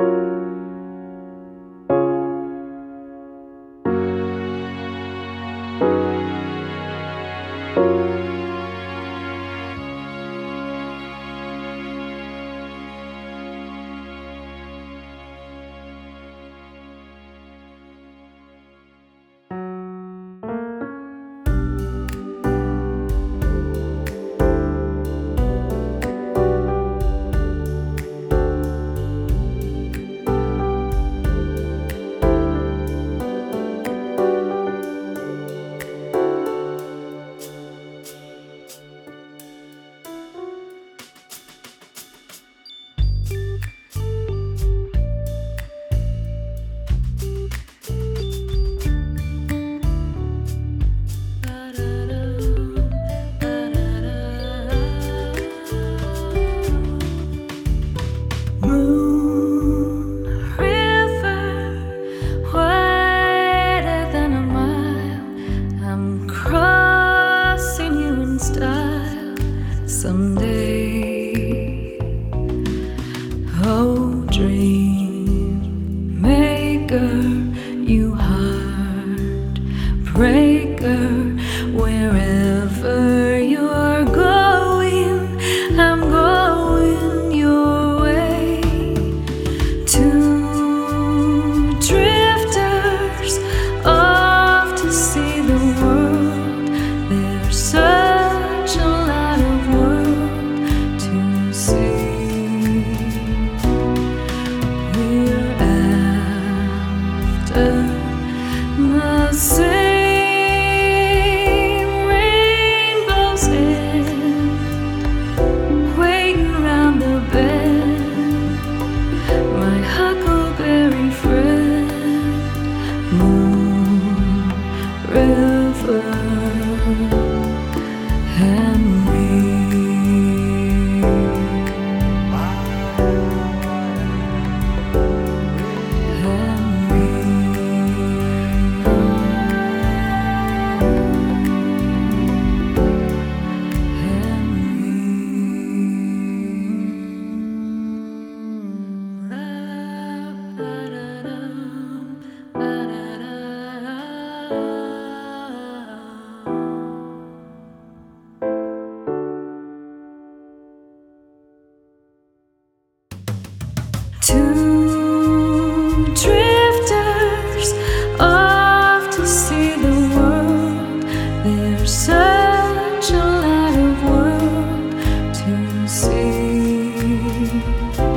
Someday, oh dream maker, you heartbreaker, wherever you're going, I'm going your way. Two drifters off to see the world. There's such a lot of world to see. We're after the same rainbow's end, waiting round the bend. My huckleberry friend, moon, river, and me. Two drifters off to see the world. There's such a lot of world to see.